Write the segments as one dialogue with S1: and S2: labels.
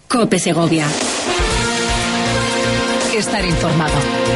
S1: COPE Segovia. Estar informado.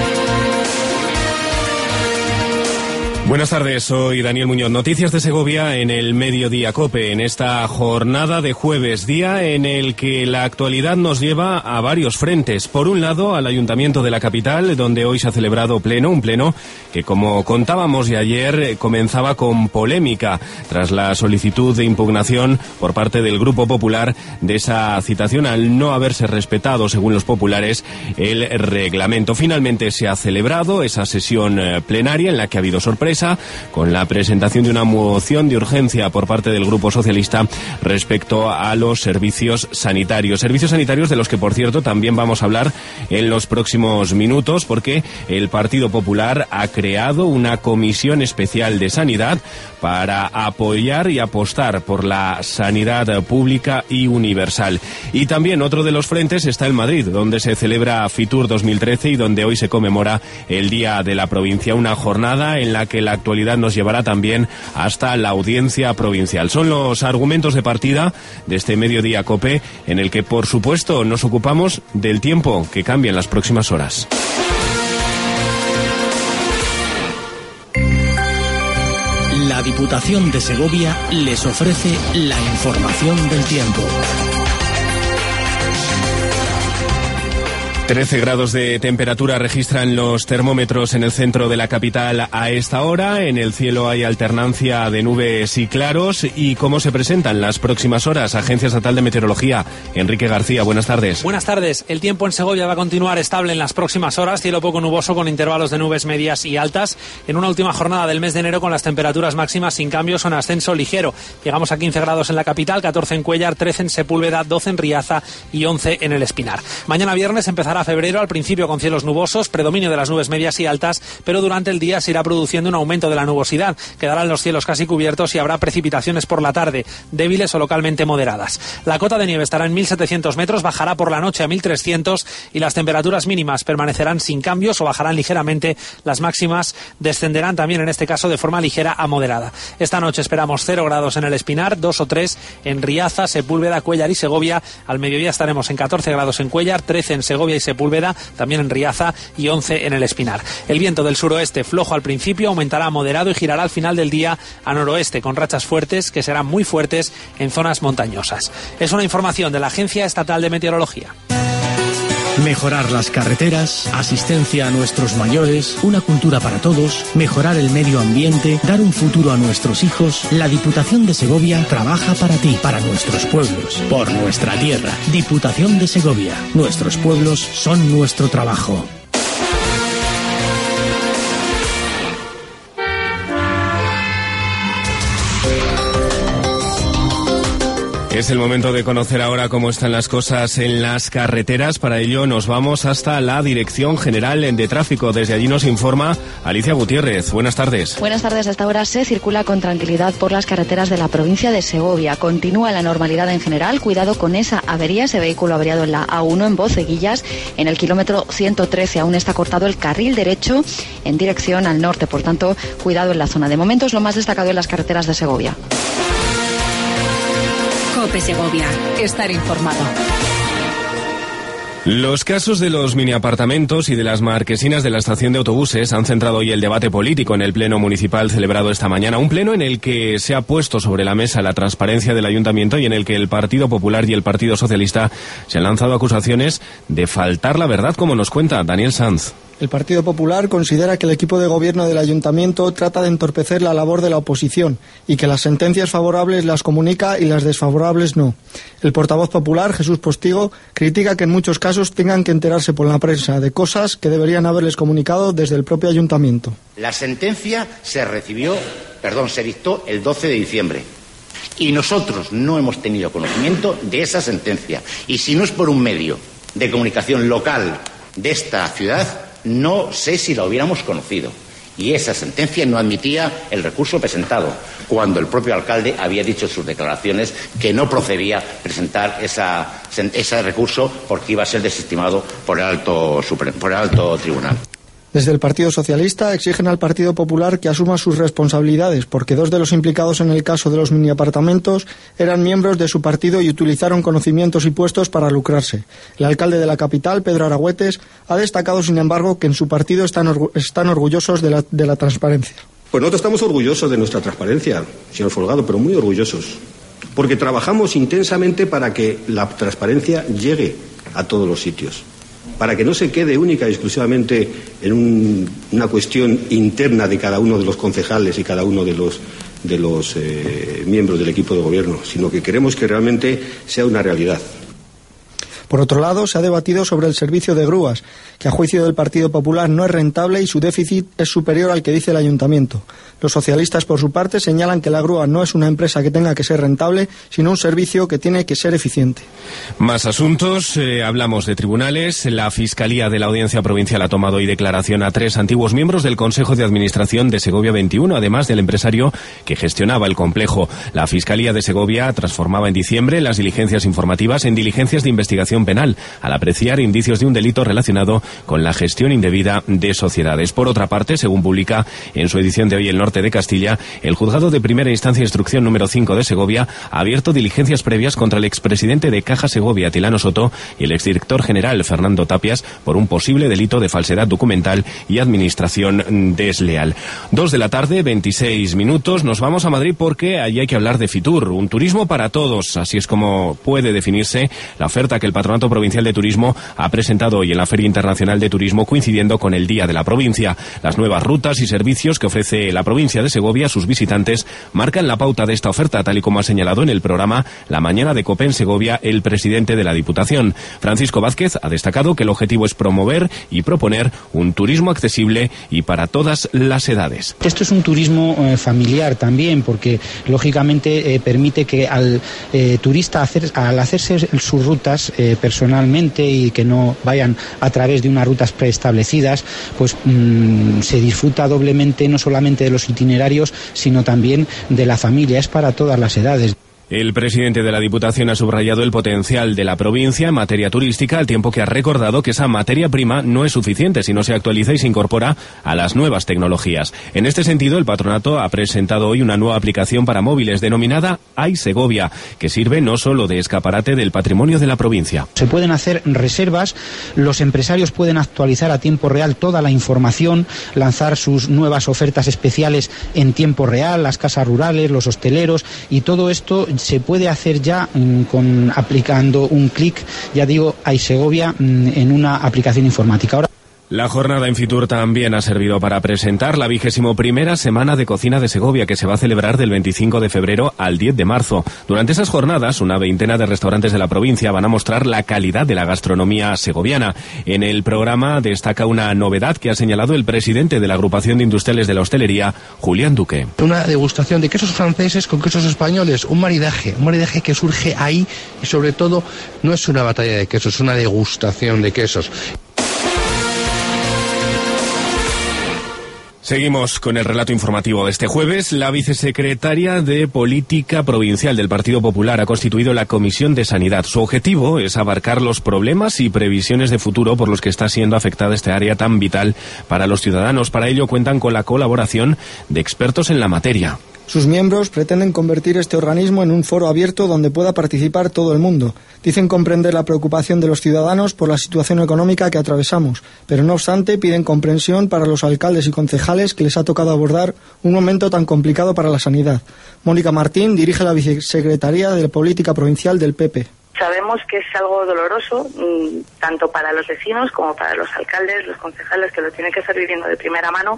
S2: Buenas tardes, soy Daniel Muñoz. Noticias de Segovia en el Mediodía COPE, en esta jornada de jueves, día en el que la actualidad nos lleva a varios frentes. Por un lado, al Ayuntamiento de la capital, donde hoy se ha celebrado un pleno que, como contábamos ya ayer, comenzaba con polémica tras la solicitud de impugnación por parte del Grupo Popular de esa citación al no haberse respetado, según los populares, el reglamento. Finalmente se ha celebrado esa sesión plenaria en la que ha habido sorpresa, con la presentación de una moción de urgencia por parte del Grupo Socialista respecto a los servicios sanitarios. Servicios sanitarios de los que, por cierto, también vamos a hablar en los próximos minutos, porque el Partido Popular ha creado una comisión especial de sanidad para apoyar y apostar por la sanidad pública y universal. Y también otro de los frentes está en Madrid, donde se celebra Fitur 2013 y donde hoy se conmemora el Día de la Provincia, una jornada en la que la actualidad nos llevará también hasta la audiencia provincial. Son los argumentos de partida de este Mediodía COPE, en el que, por supuesto, nos ocupamos del tiempo que cambia en las próximas horas.
S3: La Diputación de Segovia les ofrece la información del tiempo.
S2: 13 grados de temperatura registran los termómetros en el centro de la capital a esta hora. En el cielo hay alternancia de nubes y claros. ¿Y cómo se presentan las próximas horas? Agencia Estatal de Meteorología. Enrique García, buenas tardes.
S4: Buenas tardes. El tiempo en Segovia va a continuar estable en las próximas horas. Cielo poco nuboso con intervalos de nubes medias y altas. En una última jornada del mes de enero con las temperaturas máximas sin cambios o en ascenso ligero. Llegamos a 15 grados en la capital, 14 en Cuéllar, 13 en Sepúlveda, 12 en Riaza y 11 en el Espinar. Mañana viernes empezará febrero, al principio con cielos nubosos, predominio de las nubes medias y altas, pero durante el día se irá produciendo un aumento de la nubosidad. Quedarán los cielos casi cubiertos y habrá precipitaciones por la tarde, débiles o localmente moderadas. La cota de nieve estará en 1.700 metros, bajará por la noche a 1.300 y las temperaturas mínimas permanecerán sin cambios o bajarán ligeramente. Las máximas descenderán también, en este caso, de forma ligera a moderada. Esta noche esperamos 0 grados en el Espinar, 2 o 3 en Riaza, Sepúlveda, Cuéllar y Segovia. Al mediodía estaremos en 14 grados en Cuéllar, 13 en Segovia y Sepúlveda, también en Riaza y 11 en el Espinar. El viento del suroeste, flojo al principio, aumentará a moderado y girará al final del día a noroeste, con rachas fuertes que serán muy fuertes en zonas montañosas. Es una información de la Agencia Estatal de Meteorología.
S3: Mejorar las carreteras, asistencia a nuestros mayores, una cultura para todos, mejorar el medio ambiente, dar un futuro a nuestros hijos. La Diputación de Segovia trabaja para ti, para nuestros pueblos, por nuestra tierra. Diputación de Segovia. Nuestros pueblos son nuestro trabajo.
S2: Es el momento de conocer ahora cómo están las cosas en las carreteras. Para ello nos vamos hasta la Dirección General de Tráfico. Desde allí nos informa Alicia Gutiérrez. Buenas tardes.
S5: Buenas tardes. A esta hora se circula con tranquilidad por las carreteras de la provincia de Segovia. Continúa la normalidad en general. Cuidado con esa avería, ese vehículo averiado en la A1 en Boceguillas. En el kilómetro 113 aún está cortado el carril derecho en dirección al norte. Por tanto, cuidado en la zona. De momento es lo más destacado en las carreteras de Segovia.
S1: COPE Segovia. Estar informado.
S2: Los casos de los miniapartamentos y de las marquesinas de la estación de autobuses han centrado hoy el debate político en el pleno municipal celebrado esta mañana. Un pleno en el que se ha puesto sobre la mesa la transparencia del ayuntamiento y en el que el Partido Popular y el Partido Socialista se han lanzado acusaciones de faltar la verdad, como nos cuenta Daniel Sanz.
S6: El Partido Popular considera que el equipo de gobierno del ayuntamiento trata de entorpecer la labor de la oposición y que las sentencias favorables las comunica y las desfavorables no. El portavoz popular, Jesús Postigo, critica que en muchos casos tengan que enterarse por la prensa de cosas que deberían haberles comunicado desde el propio ayuntamiento.
S7: La sentencia se dictó el 12 de diciembre. Y nosotros no hemos tenido conocimiento de esa sentencia. Y si no es por un medio de comunicación local de esta ciudad, no sé si la hubiéramos conocido. Y esa sentencia no admitía el recurso presentado, cuando el propio alcalde había dicho en sus declaraciones que no procedía presentar ese recurso porque iba a ser desestimado por el alto tribunal.
S6: Desde el Partido Socialista exigen al Partido Popular que asuma sus responsabilidades, porque 2 de los implicados en el caso de los miniapartamentos eran miembros de su partido y utilizaron conocimientos y puestos para lucrarse. El alcalde de la capital, Pedro Aragüetes, ha destacado, sin embargo, que en su partido están orgullosos de la transparencia.
S8: Pues nosotros estamos orgullosos de nuestra transparencia, señor Folgado, pero muy orgullosos, porque trabajamos intensamente para que la transparencia llegue a todos los sitios, para que no se quede única y exclusivamente en una cuestión interna de cada uno de los concejales y cada uno de los miembros del equipo de gobierno, sino que queremos que realmente sea una realidad.
S6: Por otro lado, se ha debatido sobre el servicio de grúas, que a juicio del Partido Popular no es rentable y su déficit es superior al que dice el Ayuntamiento. Los socialistas, por su parte, señalan que la grúa no es una empresa que tenga que ser rentable, sino un servicio que tiene que ser eficiente.
S2: Más asuntos, hablamos de tribunales. La Fiscalía de la Audiencia Provincial ha tomado hoy declaración a 3 antiguos miembros del Consejo de Administración de Segovia 21, además del empresario que gestionaba el complejo. La Fiscalía de Segovia transformaba en diciembre las diligencias informativas en diligencias de investigación penal, al apreciar indicios de un delito relacionado con la gestión indebida de sociedades. Por otra parte, según publica en su edición de hoy El Norte de Castilla, el Juzgado de Primera Instancia e Instrucción número 5 de Segovia ha abierto diligencias previas contra el expresidente de Caja Segovia, Tilano Soto, y el exdirector general, Fernando Tapias, por un posible delito de falsedad documental y administración desleal. 2 de la tarde, 26 minutos. Nos vamos a Madrid porque allí hay que hablar de Fitur, un turismo para todos. Así es como puede definirse la oferta que el Patronato Provincial de Turismo ha presentado hoy en la Feria Internacional de Turismo, coincidiendo con el Día de la Provincia. Las nuevas rutas y servicios que ofrece la provincia de Segovia a sus visitantes marcan la pauta de esta oferta, tal y como ha señalado en el programa La Mañana de COPE en Segovia el presidente de la Diputación. Francisco Vázquez ha destacado que el objetivo es promover y proponer un turismo accesible y para todas las edades.
S9: Esto es un turismo familiar también, porque lógicamente permite que al turista al hacerse sus rutas personalmente y que no vayan a través de unas rutas preestablecidas, pues se disfruta doblemente no solamente de los itinerarios, sino también de la familia. Es para todas las edades.
S2: El presidente de la Diputación ha subrayado el potencial de la provincia en materia turística, al tiempo que ha recordado que esa materia prima no es suficiente si no se actualiza y se incorpora a las nuevas tecnologías. En este sentido, el patronato ha presentado hoy una nueva aplicación para móviles denominada iSegovia, que sirve no solo de escaparate del patrimonio de la provincia.
S9: Se pueden hacer reservas, los empresarios pueden actualizar a tiempo real toda la información, lanzar sus nuevas ofertas especiales en tiempo real, las casas rurales, los hosteleros, y todo esto se puede hacer ya aplicando un clic, ya digo, iSegovia, en una aplicación informática. Ahora,
S2: la jornada en Fitur también ha servido para presentar la 21ª Semana de Cocina de Segovia, que se va a celebrar del 25 de febrero al 10 de marzo. Durante esas jornadas, una veintena de restaurantes de la provincia van a mostrar la calidad de la gastronomía segoviana. En el programa destaca una novedad que ha señalado el presidente de la Agrupación de Industriales de la Hostelería, Julián Duque.
S10: Una degustación de quesos franceses con quesos españoles, un maridaje que surge ahí, y sobre todo no es una batalla de quesos, es una degustación de quesos.
S2: Seguimos con el relato informativo de este jueves. La vicesecretaria de Política Provincial del Partido Popular ha constituido la Comisión de Sanidad. Su objetivo es abarcar los problemas y previsiones de futuro por los que está siendo afectada esta área tan vital para los ciudadanos. Para ello cuentan con la colaboración de expertos en la materia.
S6: Sus miembros pretenden convertir este organismo en un foro abierto donde pueda participar todo el mundo. Dicen comprender la preocupación de los ciudadanos por la situación económica que atravesamos, pero no obstante piden comprensión para los alcaldes y concejales que les ha tocado abordar un momento tan complicado para la sanidad. Mónica Martín dirige la Vicesecretaría de Política Provincial del PP.
S11: Sabemos que es algo doloroso, tanto para los vecinos como para los alcaldes, los concejales, que lo tienen que estar viviendo de primera mano.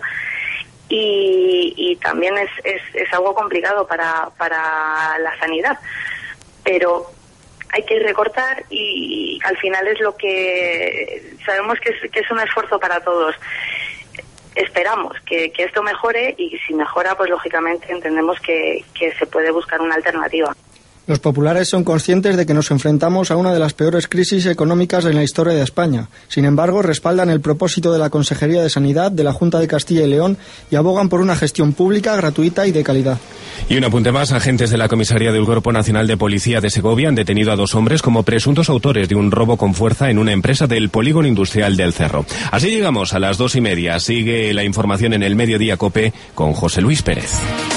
S11: Y también es algo complicado para la sanidad, pero hay que recortar y al final es lo que sabemos que es un esfuerzo para todos. Esperamos que esto mejore, y si mejora, pues lógicamente entendemos que se puede buscar una alternativa.
S6: Los populares son conscientes de que nos enfrentamos a una de las peores crisis económicas en la historia de España. Sin embargo, respaldan el propósito de la Consejería de Sanidad de la Junta de Castilla y León y abogan por una gestión pública, gratuita y de calidad.
S2: Y un apunte más, agentes de la Comisaría del Cuerpo Nacional de Policía de Segovia han detenido a 2 hombres como presuntos autores de un robo con fuerza en una empresa del polígono industrial del Cerro. Así llegamos a las 2:30. Sigue la información en el Mediodía COPE con José Luis Pérez.